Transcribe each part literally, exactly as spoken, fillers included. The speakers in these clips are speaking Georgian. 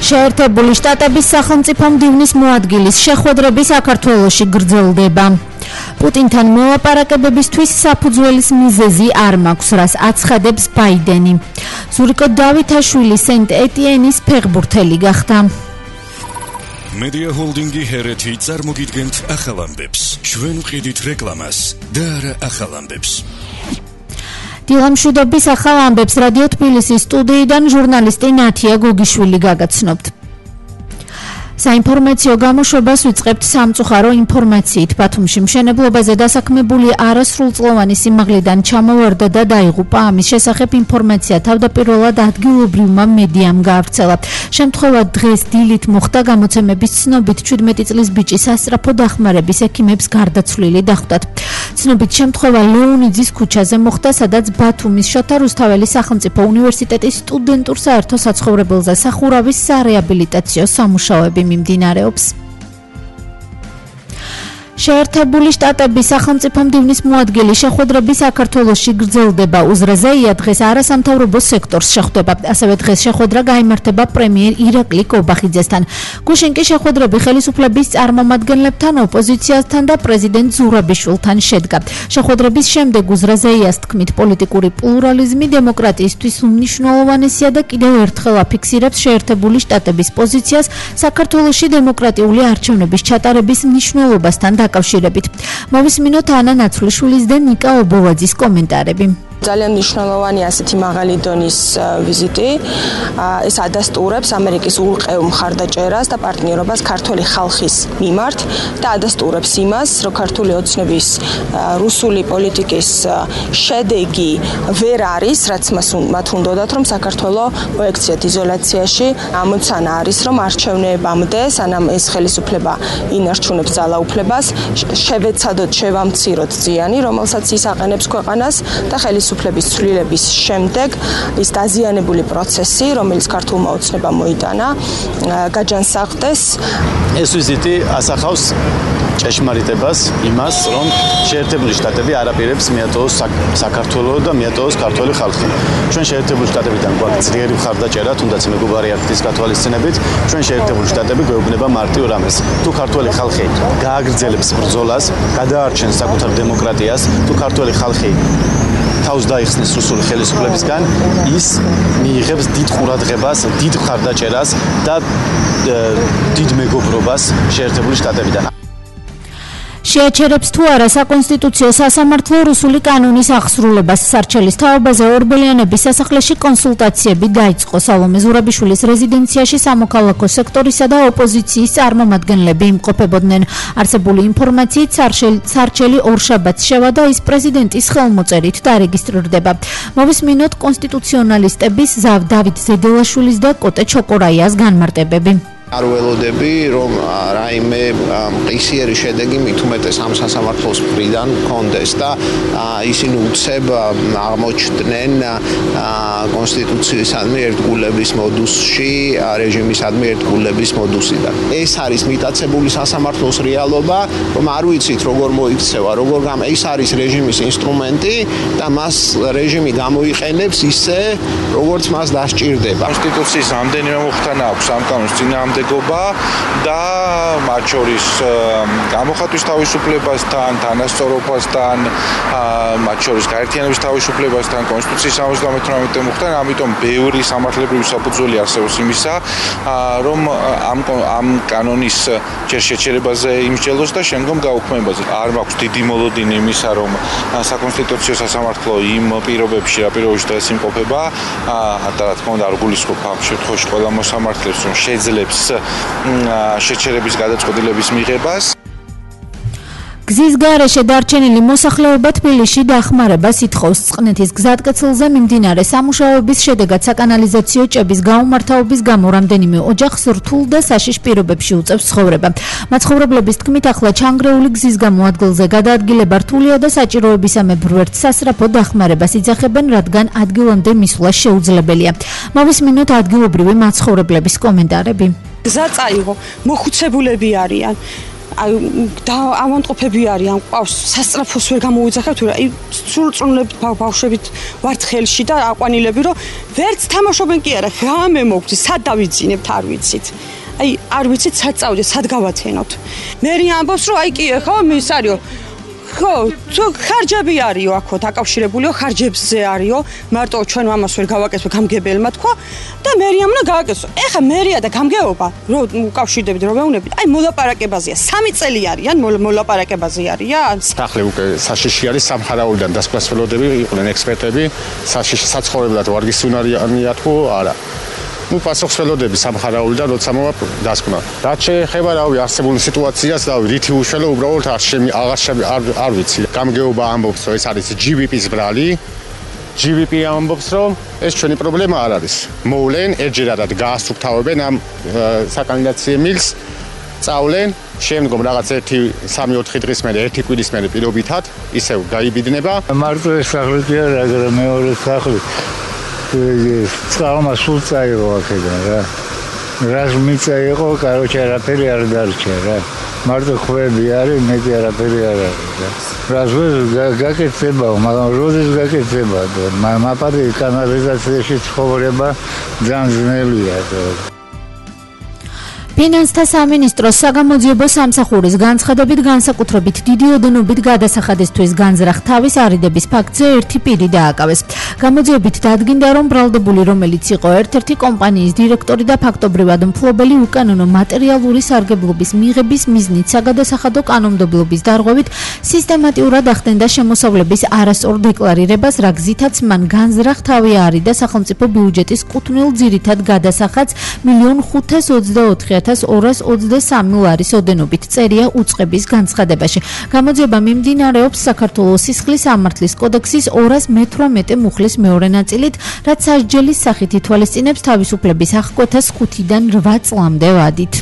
შეერთებული შტატების სახელმწიფო მდივნის მოადგილის შეხვედრები საქართველოში გრძელდება. პუტინთან მოლაპარაკებებისთვის საფუძველის მიზეზი არ მაქვს, რას აცხადებს ბაიდენი. ზურიკო დავითაშვილი სენტ-ეტიენის ფეხბურთელი გახდა. Media Holdingi hereti წარმოგიდგენთ ახალ ამბებს. ჩვენ ვყიდით რეკლამას და არა ახალ ამბებს. დილამშვიდობის ახალ ამბებს რადიო თბილისის სტუდიიდან ჟურნალისტი ნათია გოგიშვილი გაგაცნობთ. საინფორმაციო გამოშვებას ვიწყებთ სამწუხარო ინფორმაციით. ბათუმში მშენებლობაზე დასაქმებული არასრულწლოვანი სიმაღლიდან ჩამოვარდა და დაიღუპა. ამის შესახებ ინფორმაცია თავდაპირველად ადგილობრივმა მედიამ გაავრცელა. შემთხვევა დღეს დილით მოხდა. გამოცემების ცნობით ჩვიდმეტი წლის ბიჭი სასწრაფო დახმარების ექიმებს გარდაცვლილი დახვდათ. ცნობით შემთხვევა ლეონიძის ქუჩაზე მოხდა, სადაც ბათუმის შოთა რუსთაველის სახელმწიფო უნივერსიტეტის სტუდენტურ საერთო საცხოვრებელზე სახურავის სარეაბილიტაციო სამუშაოები მიმდინარეობს. შეერთებული შტატების სახელმწიფო მდივნის მოადგილი შეხვედრები საქართველოში გრძელდება. უზრაზეია დღეს არასამთავრობო სექტორს შეხვდება. ასევე დღეს შეხვედრა გაიმართება პრემიერ ირაკლი კობახიძესთან. გუშინ კი შეხვედრები ხელისუფლების წარმომადგენლებთან, ოპოზიციასთან და პრეზიდენტ ზურაბიშვილთან შედგა. შეხვედრების შემდეგ უზრაზეიას თქმით, პოლიტიკური პლურალიზმი დემოკრატიისთვის უმნიშვნელოვანესია და კიდევ ერთხელ აფიქსირებს შეერთებული შტატების პოზიციას საქართველოში დემოკრატიული არჩევნების ჩატარების მნიშვნელობასთან დაკავშირებით. მოვისმინოთ ანა ნაცვლიშვილის და ნიკა ობოლაძის კომენტარები. ძალიან მნიშვნელოვანი ასეთი მაღალი დონის ვიზიტი. ეს ადასტურებს ამერიკის ურყევ მხარდაჭერას და პარტნიორობას ქართული ხალხის მიმართ და ადასტურებს იმას, რომ ქართული ოცნების რუსული პოლიტიკის შედეგი ვერ არის, რაც მათ უნდათ, რომ საქართველო მოექციათ იზოლაციაში. ამოცანა არის, რომ არჩევნებამდე, სანამ ეს ხელისუფლება ინარჩუნებს ძალაუფლებას, შევეცადოთ, შევამციროთ ზიანი, რომელსაც ის აყენებს ქვეყანას და ხელისუფლების უფლების ცვლილების შემდეგ ის დაზიანებული პროცესი, რომელიც ქართულმა ოცნებამ მოიტანა, გაჯანსაღდეს. ეს ვიზიტი ასახავს ჭეშმარიტებას იმას, რომ შეერთებული შტატები არაპირებს მიატოვოს საქართველოს და მიატოვოს ქართული ხალხი. ჩვენ შეერთებული შტატებიდან გვაქვს ძლიერი მხარდაჭერა, თუნდაც მეგობარი აქტის გათვალისწინებით, ჩვენ შეერთებული შტატები გვეუბნება მარტივ რამეს. თუ ქართული ხალხი გააგრძელებს ბრძოლას, გადაარჩენს საკუთარ დემოკრატიას, თუ ქართული ხალხი თავს დაიხსნის რუსული ხელისუფლებისგან, ის მიიღებს დიდ ყურადღებას, დიდ მხარდაჭერას და დიდ მეგობრობას შეერთებული შტატებიდან. შეაჩერებს თუ არა საკონსტიტუციო სასამართლო რუსული კანონის აღსრულებას. სარჩელის თაობაზე ორბელიანების სასახლეში კონსულტაციები დაიწყო. სალომე ზურაბიშვილის რეზიდენციაში სამოქალაქო სექტორისა და ოპოზიციის წარმომადგენლები იმყოფებოდნენ. არსებული ინფორმაციით სარჩელი ორშაბათს შევა და ის პრეზიდენტის ხელმოწერით დარეგისტრირდება. მოვისმინოთ კონსტიტუციონალისტების ზავ დავით ზედელაშვილის და კოტე ჩოკორაიას განმარტებები. არ ველოდები, რომ რაიმე ყისიერი შედეგი მით უმეტეს ამ სასამართლოს მხრიდან კონდეს და ისინი უცებ აღმოჩნდნენ კონსტიტუციისადმი ერთგულების მოდუსში, რეჟიმისადმი ერთგულების მოდუსიდან. ეს არის მიტაცებული სასამართლოს რეალობა, რომ არ ვიცით როგორ მოიქცევა, როგორ გამ ეს არის რეჟიმის ინსტრუმენტი და მას რეჟიმი გამოიყენებს ისე, როგორც მას დასჭირდება. კონსტიტუციის ამდენივე მოხდანა აქვს ამ კანონის წინააღმდეგობა და მათ შორის გამოხატვის თავისუფლებასთან, თანასწორობასთან, მათ შორის გაერთიანების თავისუფლებასთან, კონსტიტუციის სამოცდამეთვრამეტე მოხდა, ამიტომ ბევრი სამართლებრივი საფუძველი არსებობს იმისა, რომ ამ ამ კანონის ჯერ შეჩერებაზე იმსჯელოს და შემდგომ გაუქმებაზე. არ მაქვს დიდი მოლოდინი იმისა, რომ საკონსტიტუციო სასამართლო იმ პირობებში, რა პირობებში დღეს იმყოფება, და რა თქმა უნდა არ გულისხმობ ამ შემთხვევაში ყველა მოსამართლეს, რომ შეძლებს შეჩერების გადაწყვეტილების მიღებას. გზის გარეშე დარჩენილი მოსახლეობა თბილისში დახმარებას ითხოვს. წყნეთის გზატკეცილზე მიმდინარე სამუშაოების შედეგად საკანალიზაციო ჭების გაუმართავობის გამო რამდენიმე ოჯახს რთულ და საშიშ პირობებში უწევს ცხოვრება. მაცხოვრებლების თქმით, ახლა ჩანგრეული გზის გამო ადგილზე გადაადგილება რთულია და საჭიროებისამებრ ვერც სასწრაფო დახმარებას იძახებენ, რადგან ადგილამდე მისვლა შეუძლებელია. მოვისმინოთ ადგილობრივი მაცხოვრებლების კომენტარები. გზა წაიღო, მოხუცებულები არიან. აი და ავანტყოფები არიან, ყავს სასწრაფოს ვერ გამოუძახებთ, აი სრულწლოვნებით ბავშვებით ვართ ხელში და აყვანილები, რომ ვერც თამაშობენ კი არა, ღამე მოგდის, სად დავიძინებთ, არ ვიცით. აი არ ვიცით სად წავიდეთ, სად გავათენოთ. მე რი ამბობს, რომ აი კი ხო, ის არისო ხო, თუ ხარჯები არისო, აქო დაკავშირებულიო, ხარჯებზე არისო, მარტო ჩვენ ამას ვერ გავაკეთებ გამგებელმა თქვა და მერია უნდა გააკეთო. ეხა მერია და გამგეობა, რომ უკავშირდებით, რომ მეუნებით, აი მოლაპარაკებაზეა. სამი წელი არიან, მოლაპარაკებაზე არიან. ახლა უკვე საშიში არის სამხარაულიდან დასკვნელობები, იყვნენ ექსპერტები, საშიში საცხოვრებლად ვარგისუნარიანია თუ არა. ну პასუხისმგებლობები სამხარაულიდან როცა მოვა დასკვნა. რაც შეეხება რავი არსებული სიტუაციას და რითი უშველო უბრალოდ არ შემი აღარ არ არ ვიცი. გამგეობა ამბობს რომ ეს არის ჯი ვი პის ბრალი. ჯი ვი პი ამბობს რომ ეს ჩვენი პრობლემა არ არის. მოვლენ ერთჯერადად გაასუფთავებენ ამ საკანდიდაციო მილს. წავლენ, შემდგომ რაღაც ერთი სამი ოთხი დღის მერე, ერთი კვირის მერე პირობითად ისევ გაიბიძნება. მარტო ეს სახლი კი არა, მაგრამ მეორე სახლი წყალმა სულ წაიღო აქედან რა. რას მიწა იყო, კაროჩე არაფერი არ დარჩა რა. მარტო ხვები არის, მეტი არაფერი არ არის რა. რას გაკეთება, მაგრამ როდის გაკეთება? მაპატი კანალიზაციაში ცხოვრება ძალიან ძნელია და ფინანსთა სამინისტროს საგამოძიებო სამსახურის განცხადებით განსაკუთრებით დიდი ოდენობით გადასახადისთვის განზრახ თავის არიდების ფაქტზე ერთი პირი დააკავეს. გამოძიებით დადგინდა, რომ ბრალდებული, რომელიც იყო ერთ-ერთი კომპანიის დირექტორი და ფაქტობრივად მფლობელი უკანონო მატერიალური სარგებლობის მიღების მიზნით საგადასახადო კანონმდებლობის დარღვევით სისტემატიურად ახდენდა შემოსავლების არასწორ დეკლარირებას, რა გზითაც მან განზრახ თავი არიდა სახელმწიფო ბიუჯეტის კუთვნილ ძირითად გადასახადს მილიონ ხუთას ოცდაოთხი ათას ორას ოცდასამი ლარის ოდენობით წერია უწყების განცხადებაში. გამოძიება მიმდინარეობს საქართველოს სისხლის სამართლის კოდექსის ორას მეთვრამეტე მუხლის მეორე ნაწილით, რაც სასჯელის სახით ითვალისწინებს თავისუფლების აღკვეთას ხუთიდან რვა წლამდე ვადით.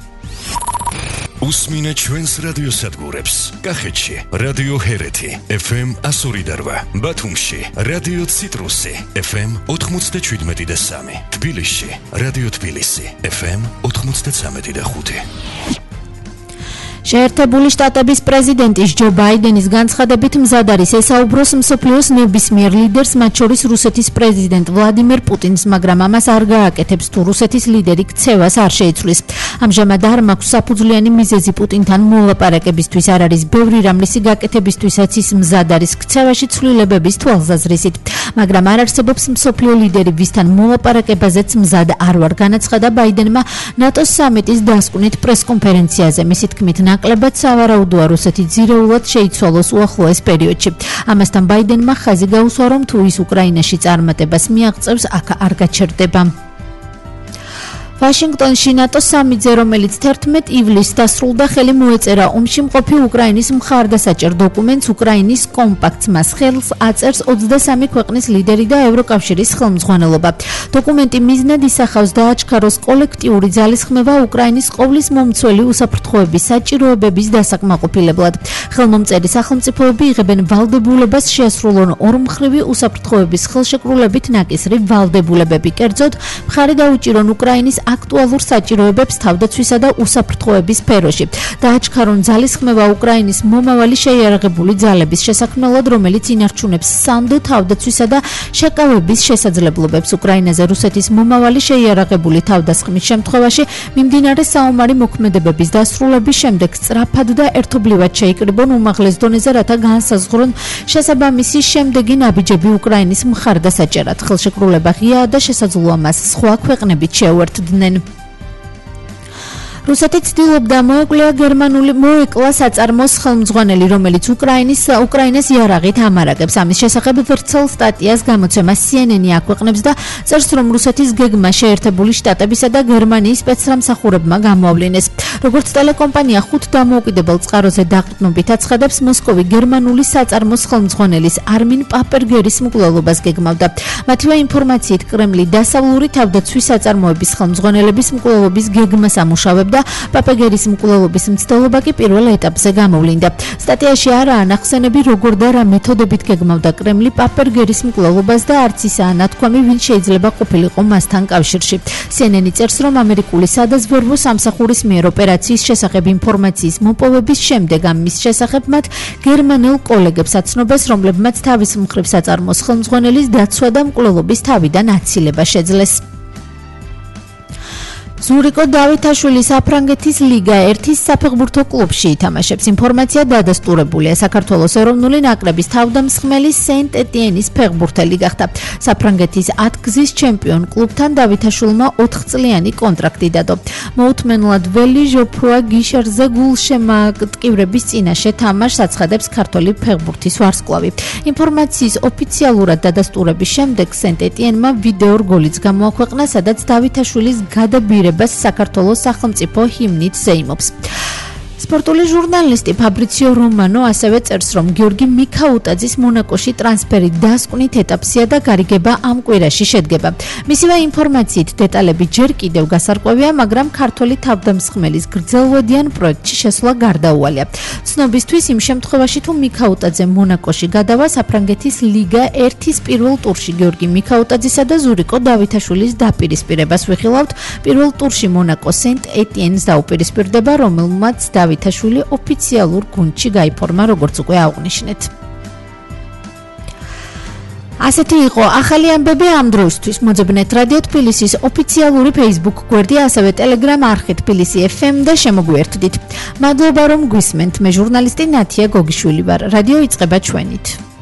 უსმინე ჩვენს რადიოსადგურებს. კახეთში რადიო ჰერეთი ეფ ემ εκατო ორი და რვა, ბათუმში რადიო ციტრუსი ეფ ემ ოთხმოცდაშვიდმეტი და სამი, თბილისში რადიო თბილისი ეფ ემ ოთხმოცდაცამეტი და ხუთი. შეერთებული შტატების პრეზიდენტის ჯო ბაიდენის განცხადებით მზად არის ესაუბროს მსოფლიოს ნებისმიერ ლიდერს, მათ შორის რუსეთის პრეზიდენტ ვლადიმერ პუტინს, მაგრამ ამას არ გააკეთებს თუ რუსეთის ლიდერი ქცევას არ შეიცვლის. ამჟამად არ მაქვს საფუძვლიანი მიზეზი პუტინთან მოლაპარაკებისთვის, არ არის ბევრი რამლისი გაკეთებისთვისაც ის მზად არის ქცევაში ცვლილებების თვალსაზრისით, მაგრამ არ არსებობს მსოფლიო ლიდერი, ვისთან მოლაპარაკებაზეც მზად არ ვარ, განაცხადა ბაიდენმა ნატოს სამიტის დასკვნით პრესკონფერენციაზე. მისი თქმით, ნაკლებად სავარაუდოა რუსეთი ძირეულად შეიცვალოს უახლოეს პერიოდში. ამასთან ბაიდენმა ხაზი გაუსვა, რომ თუ ის უკრაინაში წარმატებას მიაღწევს, აქ არ გაჩერდება. ვაშინგტონში ნატოს სამიტზე, რომელიც თერთმეტ ივლისს დასრულდა, ხელი მოეწერა ომში მყოფი უკრაინის მხარდასაჭერ დოკუმენტს. უკრაინის კომპაქტს მას ხელს აწერს ოცდასამი ქვეყნის ლიდერი და ევროკავშირის ხელმძღვანელობა. დოკუმენტი მიზნად ისახავს დააჩქაროს კოლექტიური ძალისხმევა უკრაინის ყოვლის მომცველი უსაფრთხოების საჭიროებების დასაკმაყოფილებლად. ხელმომწერი სახელმწიფოები იღებენ ვალდებულებას შეასრულონ ორმხრივი უსაფრთხოების ხელშეკრულებით ნაკისრი ვალდებულებები. კერძოდ, მხარი დაუჭირონ უკრაინის აქტუალურ საჭიროებებს თავდაცვისა და უსაფრთხოების სფეროში. დააჩქარონ ძალისხმევა უკრაინის მომავალი შეიარაღებული ძალების შესაქმნელად, რომელიც ინარჩუნებს სანდო თავდაცვისა და შეკავების შესაძლებლობებს. უკრაინაზე რუსეთის მომავალი შეიარაღებული თავდასხმის შემთხვევაში მიმდინარე საომარი მოქმედებების დასრულების შემდეგ სწრაფად და ერთობლივად შეიკრიბონ უმაღლეს დონეზე, რათა განსაზღვრონ შესაბამისი შემდეგი ნაბიჯები უკრაინის მხარდასაჭერად. ხელშეკრულება ღიაა და შესაძლოა მას სხვა ქვეყნებით შეუერთდნენ. რუსეთი ცდილობდა მოეკლია გერმანული მოეკლა საწარმოს ხელმძღვანელი, რომელიც უკრაინის უკრაინას იარაღით ამარაგებს. ამის შესახებ ვრცელ სტატიას გამოცემა სი ენ ენი აქვეყნებს და წერს, რომ რუსეთის გეგმა შეერთებული შტატებისა და გერმანიის სპეცსამსახურებმა გამოავლინეს. როგორც ტელეკომპანია ხუთ დამოუკიდებელ წყაროზე დაყრდნობით აცხადებს, მოსკოვი გერმანული საწარმოს ხელმძღვანელის არმინ პაპერგერის მკვლელობას გეგმავდა. მათივე ინფორმაციით, კრემლი დასავლური თავდაცვის საწარმოების ხელმძღვანელების მკვლელობის გეგმას ამუშავებდა და პაპეგერის მკვლელობის მცდელობა კი პირველ ეტაპზე გამოვლინდა. სტატიაში არაა ნახსენები როგორ და რა მეთოდებით გეგმავდა კრემლი პაპეგერის მკვლელობას და არც ისაა ნათქვამი ვინ შეიძლება ყოფილიყო მასთან კავშირში. C N N წერს, რომ ამერიკული სადაზვერვო სამსახურის მიერ ოპერაციის შესახებ ინფორმაციის მოპოვების შემდეგ ამის შესახებ მათ გერმანელ კოლეგებს აცნობას, რომლებმაც თავის მხრივ საწარმოს ხელმძღვანელის დაცვა და მკვლელობის თავიდან აცილება შეძლეს. ზურიკო დავითაშვილის საფრანგეთის ლიგა ერთის საფეხბურთო კლუბში ითამაშებს. ინფორმაცია დადასტურებულია. საქართველოს ეროვნული ნაკრების თავდამსხმელი სენტ-ეტიენის ფეხბურთელი გახდა. საფრანგეთის ათგზის ჩემპიონ კლუბთან დავითაშვილმა ოთხწლიანი კონტრაქტი დადო. მოუთმენლად ველი ჟოფრუა გიშარზე გულშემატკივრების წინაშე თამაშს აცხადებს ქართული ფეხბურთის ვარსკვლავი. ინფორმაციის ოფიციალურად დადასტურების შემდეგ სენტ-ეტიენმა ვიდეო რგოლიც გამოაქვეყნა, სადაც დავითაშვილის გადაბირება საქართველოს სახელმწიფო ჰიმნით ზეიმობს. სპორტული ჟურნალისტი ფაბრიციო რომანო ასევე წერს, რომ გიორგი მიქაუტაძის მონაკოში ტრანსფერით დასკვნით ეტაპსია და გარიგება ამ კვირაში შედგება. მისივე ინფორმაციით დეტალები ჯერ კიდევ გასარკვევია, მაგრამ ქართული თავდამსხმელის გრძელვადიან პროექტში შესვლა გარდაუვალია. ცნობისთვის იმ შემთხვევაში, თუ მიქაუტაძე მონაკოში გადავა, საფრანგეთის ლიგა ერთის პირველ ტურში გიორგი მიქაუტაძისა და ზურიკო დავითაშვილის დაპირისპირებას ვიხილავთ. პირველ ტურში მონაკო სენტ-ეტიენს დაუპირისპირდება, რომელმაც დავითაშვილი ოფიციალურ გუნდში გაიფორმა, როგორც უკვე აღვნიშნეთ. ასეთი იყო ახალი ამბები ამ დროისთვის. მოძებნეთ რადიო თბილისის ოფიციალური Facebook გვერდი, ასევე Telegram არხი თბილისი F M და შემოგვიერთდით. მადლობა რომ გვისმენთ. მე ჟურნალისტი ნათია გოგიშვილი ვარ. რადიო იწყება ჩვენით.